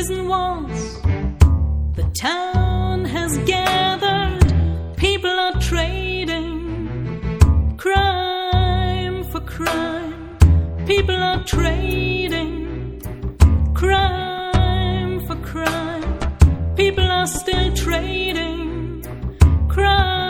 prison walls. The town has gathered, people are trading crime for crime. People are trading crime for crime. People are still trading crime.